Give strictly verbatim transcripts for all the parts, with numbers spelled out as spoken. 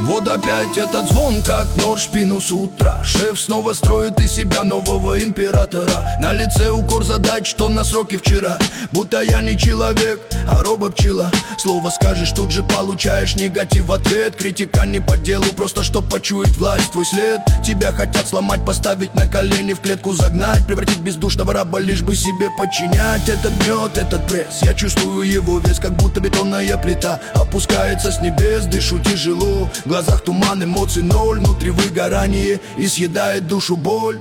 Вот опять этот звон, как нож в спину с утра. Шеф снова строит из себя нового императора. На лице укор задач, что на сроке вчера. Будто я не человек, а робот-пчела. Слово скажешь, тут же получаешь негатив в ответ. Критика не по делу, просто чтоб почуять власть. Твой след, тебя хотят сломать, поставить на колени, в клетку загнать, превратить в бездушного раба, лишь бы себе подчинять. Этот мед, этот пресс, я чувствую его вес, как будто бетонная плита опускается с небес. Дышу тяжело, в глазах туман, эмоций ноль, внутри выгорание и съедает душу боль.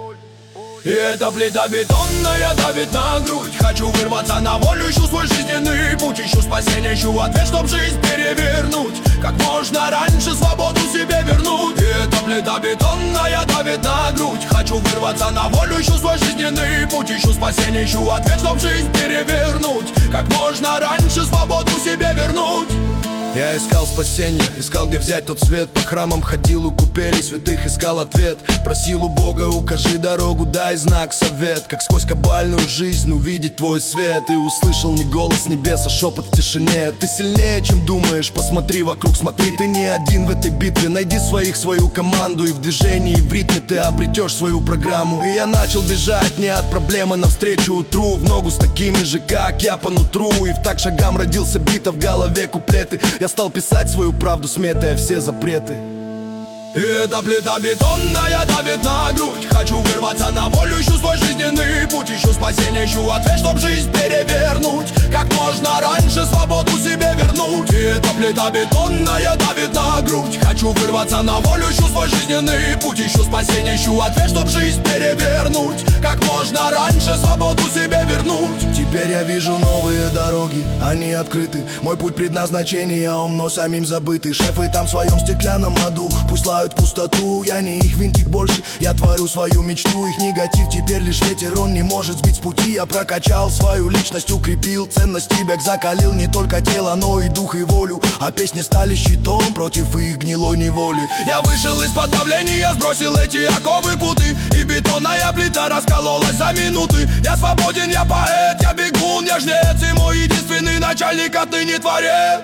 И эта плита бетонная давит на грудь. Хочу вырваться на волю, ищу свой жизненный путь. Ищу спасение, ищу ответ, чтоб жизнь перевернуть. Как можно раньше свободу себе вернуть. И эта плита бетонная давит на грудь. Хочу вырваться на волю, ищу свой жизненный путь. Ищу спасение, ищу ответ, чтоб жизнь перевернуть. Как можно раньше свободу себе вернуть. Я искал спасение, искал, где взять тот свет. По храмам ходил у купелей святых, искал ответ. Просил у Бога, укажи дорогу, дай знак, совет. Как сквозь кабальную жизнь увидеть твой свет. И услышал не голос небес, а шепот в тишине. Ты сильнее, чем думаешь, посмотри вокруг, смотри. Ты не один в этой битве, найди своих, свою команду. И в движении, и в ритме ты обретешь свою программу. И я начал бежать не от проблемы навстречу утру. В ногу с такими же, как я, по нутру. И в так шагам родился бит, а в голове куплеты. Я стал писать свою правду, сметая все запреты. И эта плита бетонная давит на грудь. Хочу вырваться на волю, ищу свой жизненный путь. Ищу спасение, ищу ответ, чтоб жизнь перевернуть. Как можно раньше свободу себе вернуть. И эта плита бетонная давит на грудь. Хочу вырваться на волю, ищу свой жизненный путь. Ищу спасение, ищу ответ, чтоб жизнь перевернуть. Как можно раньше свободу себе вернуть. Теперь я вижу новые дороги, они открыты. Мой путь предназначения, он мной самим забытый. Шефы там в своем стеклянном аду пусть лают пустоту, я не их винтик больше. Я творю свою мечту, их негатив теперь лишь ветер. Он не может сбить с пути. Я прокачал свою личность, укрепил ценность тебя, закалил не только тело, но и дух и волю. А песни стали щитом против их гнилой неволи. Я вышел из-под давления, сбросил эти оковы путы. И бетонная плита раскололась за минуты. Я свободен, я поэт, я бегун, я жнец. И мой единственный начальник отныне творец.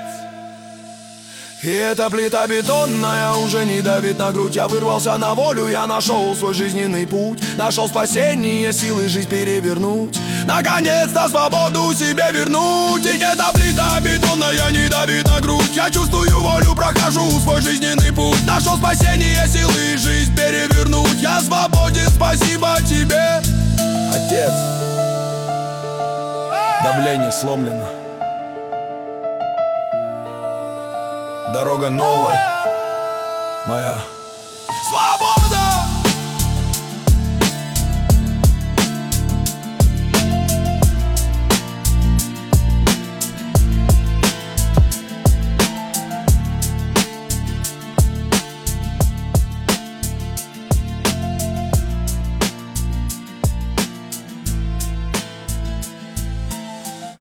И эта плита бетонная уже не давит на грудь. Я вырвался на волю, я нашел свой жизненный путь. Нашел спасение, силы жизнь перевернуть. Наконец-то свободу себе вернуть. И эта плита бетонная не давит на грудь. Я чувствую волю, прохожу свой жизненный путь. Нашел спасение, силы жизнь перевернуть. Я свободен, спасибо тебе, Отец. Давление сломлено. Дорога новая, моя.